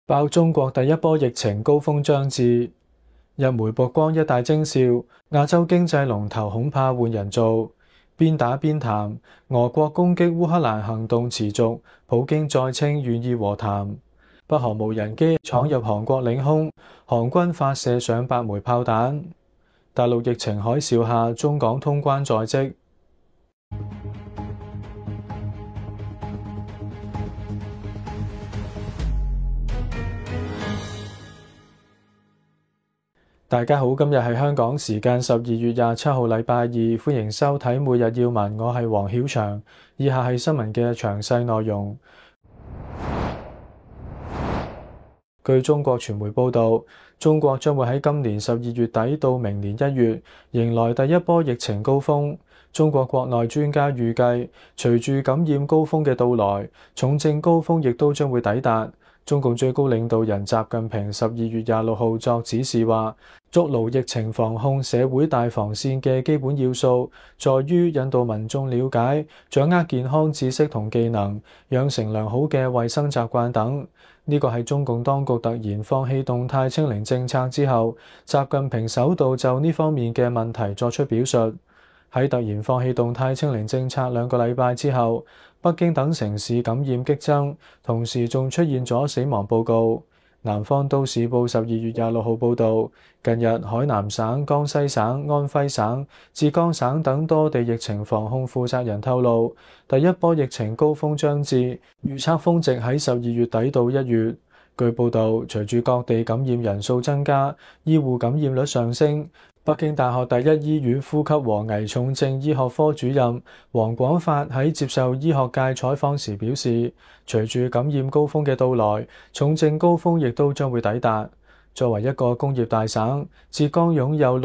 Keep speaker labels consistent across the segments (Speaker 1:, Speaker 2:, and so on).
Speaker 1: 爆中國第一波疫情高峰將至，日媒曝光一大徵兆，亞洲經濟龍頭恐怕換人做。邊打邊談，俄國攻擊烏克蘭行動持續，普京再稱願意和談。北韓無人機闖入韓國領空，韓軍發射上百枚炮彈。大陸疫情海嘯下，中港通關在即。大家好，今日係香港時間12月27號禮拜二，歡迎收睇每日要聞，我係黃曉翔。以下係新聞嘅詳細內容。據中國傳媒報道，中國將會喺今年12月底到明年1月迎來第一波疫情高峰。中國國內專家預計，隨住感染高峰嘅到來，重症高峰亦都將會抵達。中共最高領導人習近平12月26號作指示話，築牢疫情防控社會大防線嘅基本要素，在於引導民眾了解、掌握健康知識同技能，養成良好嘅衛生習慣等。呢個係中共當局突然放棄動態清零政策之後，習近平首度就呢方面嘅問題作出表述。喺突然放棄動態清零政策2個禮拜之後，北京等城市感染激增，同時仲出現咗死亡報告。南方都市報12月26號報導，近日海南省、江西省、安徽省、浙江省等多地疫情防控負責人透露，第一波疫情高峰將至，預測峰值喺12月底到1月。據報導，隨住各地感染人數增加，醫護感染率上升。北京大學第一醫院呼吸和危重症醫學科主任黃廣發喺接受醫學界採訪時表示，隨住感染高峰嘅到來，重症高峰亦都將會抵達。作為一個工業大省，浙江擁有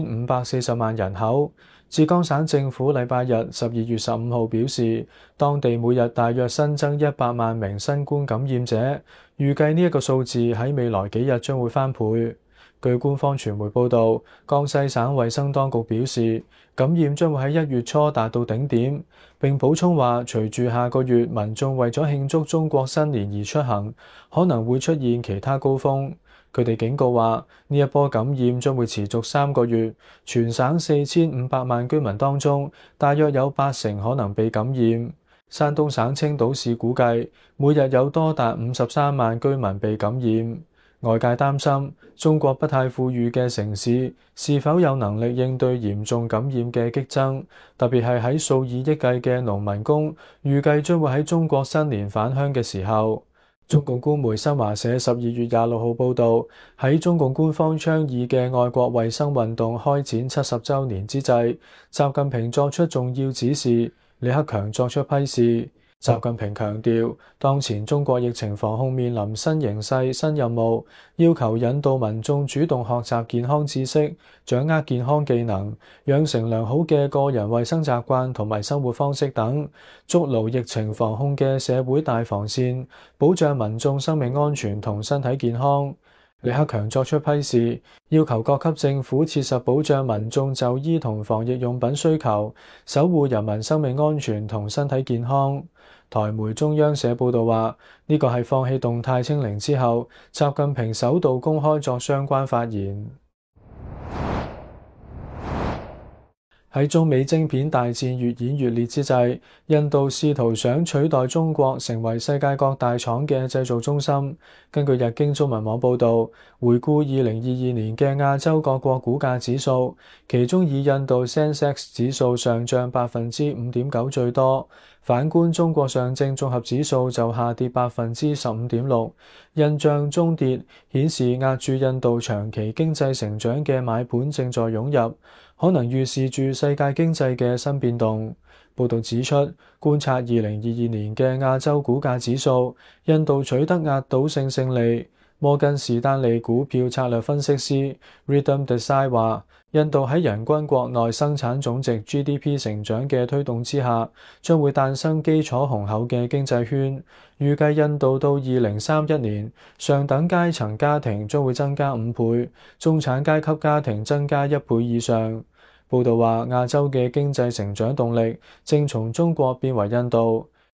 Speaker 1: 6540萬人口。浙江省政府禮拜日12月15號表示，當地每日大約新增100萬名新冠感染者，預計呢一個數字喺未來幾日將會翻倍。據官方傳媒報導，江西省衛生當局表示，感染將會喺1月初達到頂點，並補充話，隨住下個月民眾為咗慶祝中國新年而出行，可能會出現其他高峰。佢哋警告話，呢一波感染將會持續3個月，全省4500萬居民當中，大約有80%可能被感染。山東省青島市估計，每日有多達53萬居民被感染。外界擔心，中國不太富裕嘅城市是否有能力應對嚴重感染嘅激增，特別係喺數以億計嘅農民工預計將會喺中國新年返鄉嘅時候。中共官媒新華社12月26號報導，喺中共官方倡議嘅愛國衛生運動開展70週年之際，習近平作出重要指示，李克強作出批示。習近平強調，當前中國疫情防控面臨新形勢、新任務，要求引導民眾主動學習健康知識，掌握健康技能，養成良好嘅個人衛生習慣同埋生活方式等，築牢疫情防控嘅社會大防線，保障民眾生命安全同身體健康。李克強作出批示，要求各級政府切實保障民眾就醫同防疫用品需求，守護人民生命安全同身體健康。台媒中央社報道話，呢個係放棄動態清零之後，習近平首度公開作相關發言。喺中美晶片大戰越演越烈之際，印度試圖想取代中國成為世界各大廠嘅製造中心。根據日經中文網報導，回顧2022年嘅亞洲各國股價指數，其中以印度 Sensex 指數上漲5.9%最多，反觀中國上證綜合指數就下跌15.6%，印象中跌，顯示押注印度長期經濟成長嘅買盤正在湧入，可能預示住世界經濟嘅新變動。報導指出，觀察2022年嘅亞洲股價指數，印度取得壓倒性勝利。摩根士丹利股票策略分析師 Rhythm Desai 話，印度喺人均國內生產總值 GDP 成長嘅推動之下，將會誕生基礎雄厚嘅經濟圈。預計印度到2031年，上等階層家庭將會增加5倍，中產階級家庭增加1倍以上。報導話，亞洲嘅經濟成長動力正從中國變為印度。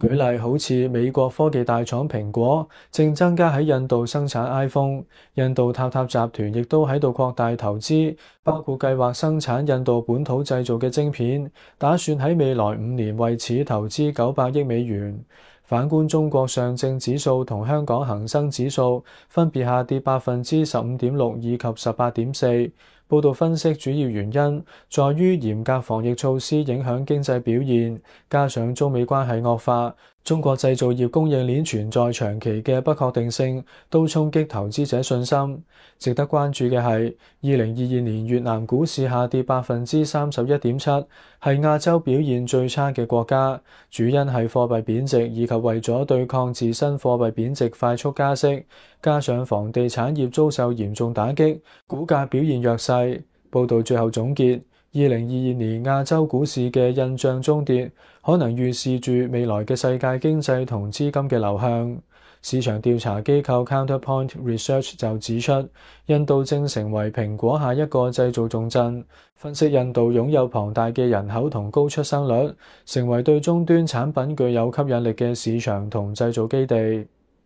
Speaker 1: 舉例好似美國科技大廠蘋果正增加喺印度生產 iPhone， 印度塔塔集團亦都喺度擴大投資，包括計劃生產印度本土製造嘅晶片，打算喺未來5年為此投資900億美元。反觀中國上證指數同香港恒生指數分別下跌15.6%以及18.4%。報道分析主要原因在於嚴格防疫措施影響經濟表現，加上中美關係惡化，中國製造業供應鏈存在長期嘅不確定性，都衝擊投資者信心。值得關注嘅係，2022年越南股市下跌31.7%，係亞洲表現最差嘅國家，主因係貨幣貶值以及為咗對抗自身貨幣貶值快速加息，加上房地產業遭受嚴重打擊，股價表現弱勢。報道最後總結，2022年亞洲股市嘅印象中跌，可能預示住未來嘅世界經濟同資金嘅流向。市場調查機構 Counterpoint Research 就指出，印度正成為蘋果下一個製造重鎮。分析印度擁有龐大嘅人口同高出生率，成為對終端產品具有吸引力嘅市場同製造基地。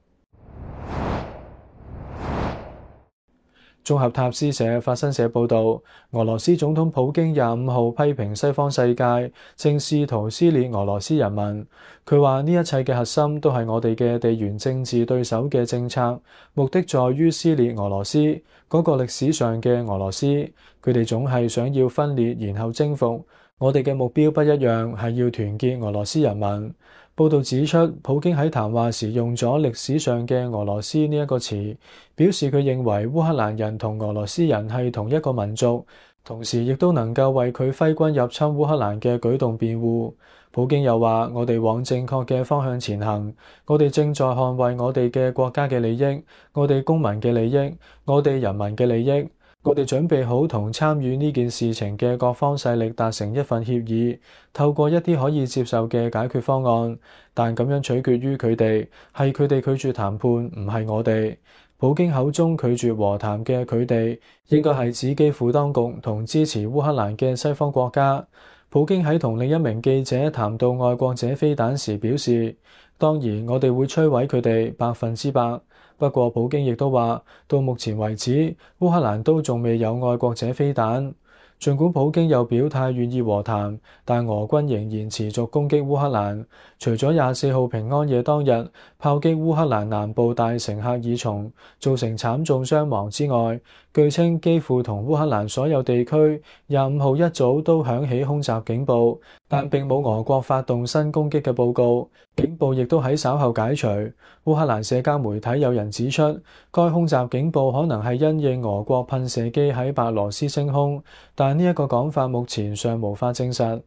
Speaker 1: 綜合塔斯社、法新社報導，俄羅斯總統普京25號批評西方世界正試圖撕裂俄羅斯人民。佢話呢一切嘅核心都係我哋嘅地緣政治對手嘅政策，目的在於撕裂俄羅斯，嗰個歷史上嘅俄羅斯。佢哋總係想要分裂，然後征服。我哋嘅目標不一樣，係要團結俄羅斯人民。報道指出，普京喺談話時用咗歷史上嘅俄羅斯呢一個詞，表示佢認為烏克蘭人同俄羅斯人係同一個民族，同時亦都能夠為佢揮軍入侵烏克蘭嘅舉動辯護。普京又話：我哋往正確嘅方向前行，我哋正在捍衛我哋嘅國家嘅利益，我哋公民嘅利益，我哋人民嘅利益。我哋準備好同參與呢件事情嘅各方勢力達成一份協議，透過一啲可以接受嘅解決方案，但咁樣取決於佢哋，係佢哋拒絕談判，唔係我哋。普京口中拒絕和談嘅佢哋，應該係指基輔當局同支持烏克蘭嘅西方國家。普京喺同另一名記者談到愛國者飛彈時表示，當然我哋會摧毀佢哋100%。不過，普京亦都話，到目前為止，烏克蘭都仲未有愛國者飛彈。儘管普京又表態願意和談，但俄軍仍然持續攻擊烏克蘭。除咗24號平安夜當日炮擊烏克蘭南部大城赫爾松，造成慘重傷亡之外，據稱基輔同烏克蘭所有地區25號一早都響起空襲警報，但並冇俄國發動新攻擊嘅報告。警報亦都喺稍後解除。烏克蘭社交媒體有人指出，該空襲警報可能係因應俄國噴射機喺白羅斯升空，但呢一個講法目前尚無法證實。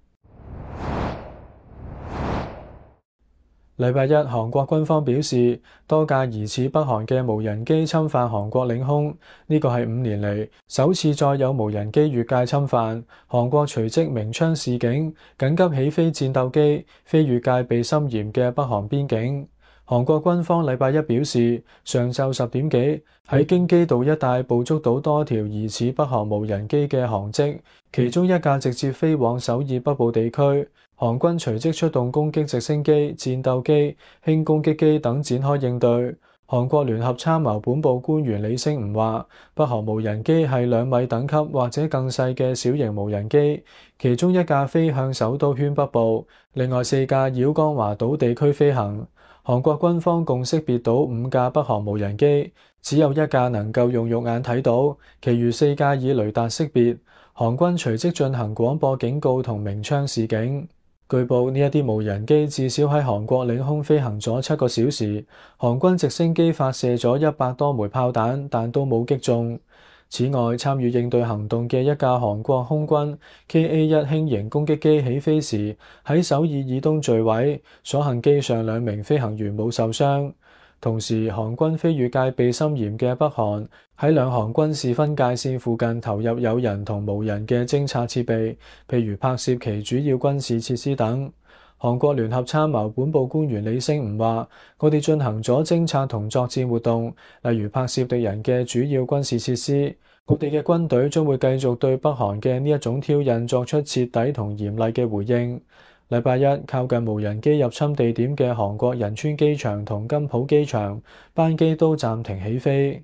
Speaker 1: 禮拜一，韓國軍方表示，多架疑似北韓嘅無人機侵犯韓國領空，呢個係5年嚟首次再有無人機越界侵犯。韓國隨即鳴槍示警，緊急起飛戰鬥機飛越戒備森嚴嘅北韓邊境。韓國軍方禮拜一表示，上晝10點幾喺京畿道一帶捕捉到多條疑似北韓無人機嘅航跡，其中一架直接飛往首爾北部地區。韓軍隨即出動攻擊直升機、戰鬥機、輕攻擊機等展開應對。韓國聯合參謀本部官員李星吾話，北韓無人機係2米等級或者更細嘅小型無人機，其中一架飛向首都圈北部，另外4架繞江華島地區飛行。韓國軍方共識別到5架北韓無人機，只有1架能夠用肉眼睇到，其餘4架以雷達識別。韓軍隨即進行廣播警告同鳴槍示警。據報呢一啲無人機至少喺韓國領空飛行咗7個小時，韓軍直升機發射咗100多枚炮彈，但都冇擊中。此外，參與應對行動嘅一架韓國空軍 KA-1 輕型攻擊機起飛時喺首爾以東墜毀，所幸機上2名飛行員冇受傷。同時，韓軍飛越戒備森嚴嘅北韓喺兩韓軍事分界線附近投入有人同無人嘅偵察設備，譬如拍攝其主要軍事設施等。韓國聯合參謀本部官員李星吾話：我哋進行咗偵察同作戰活動，例如拍攝敵人嘅主要軍事設施。我哋嘅軍隊將會繼續對北韓嘅呢一種挑釁作出徹底同嚴厲嘅回應。 禮拜一，靠近無人機入侵地點嘅韓國仁川機場同金浦機場班機都暫停起飛。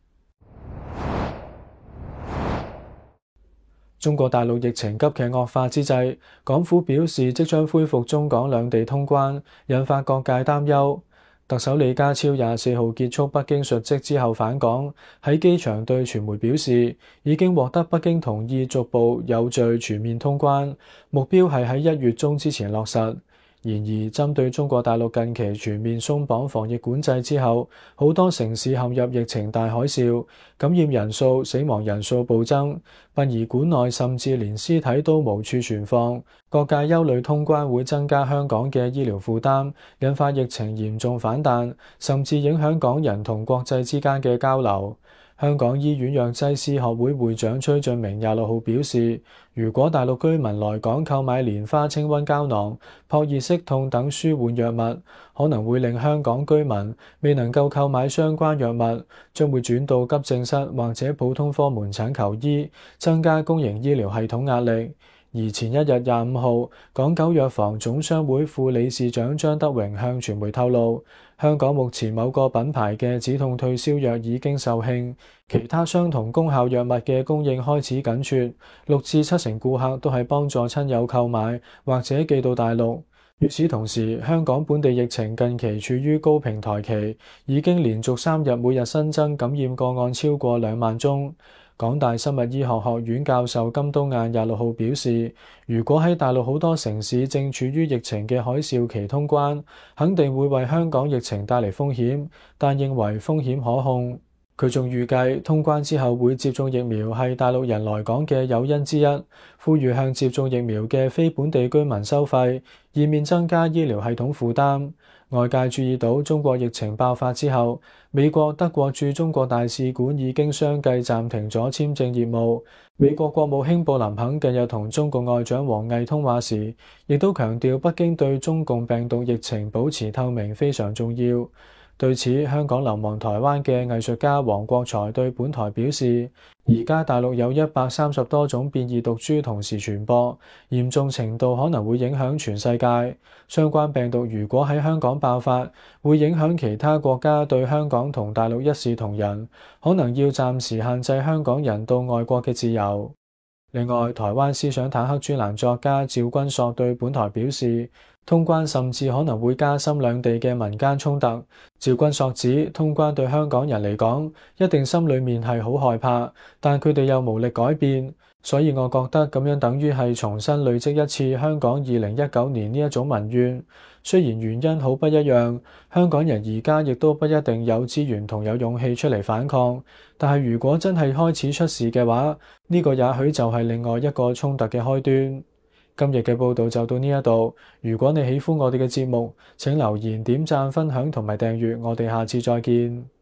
Speaker 1: 中國大陸疫情急劇惡化之際，港府表示即將恢復中港兩地通關，引發各界擔憂。特首李家超24號結束北京述職之後返港，喺機場對傳媒表示，已經獲得北京同意逐步有序全面通關，目標係喺1月中之前落實。然而，針對中國大陸近期全面鬆綁防疫管制之後，好多城市陷入疫情大海嘯，感染人數、死亡人數暴增，殯儀館內甚至連屍體都無處存放。各界憂慮通關會增加香港嘅醫療負擔，引發疫情嚴重反彈，甚至影響港人同國際之間嘅交流。香港醫院藥劑師學會會長崔俊明26號表示，如果大陸居民來港購買蓮花清瘟膠囊、撲熱息痛等舒緩藥物，可能會令香港居民未能夠購買相關藥物，將會轉到急症室或者普通科門診求醫，增加公營醫療系統壓力。而前一日25號，港九藥房總商會副理事長張德榮向傳媒透露，香港目前某個品牌嘅止痛退燒藥已經售罄，其他相同功效藥物嘅供應開始緊缺，6至7成顧客都係幫助親友購買或者寄到大陸。與此同時，香港本地疫情近期處於高平台期，已經連續3日每日新增感染個案超過2萬宗。港大生物醫學學院教授金冬雁26號表示，如果喺大陸好多城市正處於疫情嘅海嘯期通關，肯定會為香港疫情帶嚟風險，但認為風險可控。佢仲預計通關之後會接種疫苗係大陸人來港嘅誘因之一，呼籲向接種疫苗嘅非本地居民收費，以免增加醫療系統負擔。外界注意到中國疫情爆發之後，美國、德國駐中國大使館已經相繼暫停咗簽證業務。美國國務卿布林肯近日同中共外長王毅通話時，亦都強調北京對中共病毒疫情保持透明非常重要。對此，香港流亡台灣嘅藝術家黃國財對本台表示，而家大陸有130多種變異毒株同時傳播，嚴重程度可能會影響全世界。相關病毒如果喺香港爆發，會影響其他國家對香港同大陸一視同仁，可能要暫時限制香港人到外國嘅自由。另外，台灣思想坦克專欄作家趙君朔對本台表示，通關甚至可能會加深兩地嘅民間衝突。趙君朔指，通關對香港人嚟講，一定心裏面係好害怕，但佢哋又無力改變，所以我覺得咁樣等於係重新累積一次香港2019年呢一種民怨。雖然原因好不一樣，香港人而家亦都不一定有資源同有勇氣出嚟反抗，但係如果真係開始出事嘅話，呢個也許就係另外一個衝突嘅開端。今日嘅報道就到呢一度，如果你喜歡我哋嘅節目，請留言、點讚、分享同埋訂閱，我哋下次再見。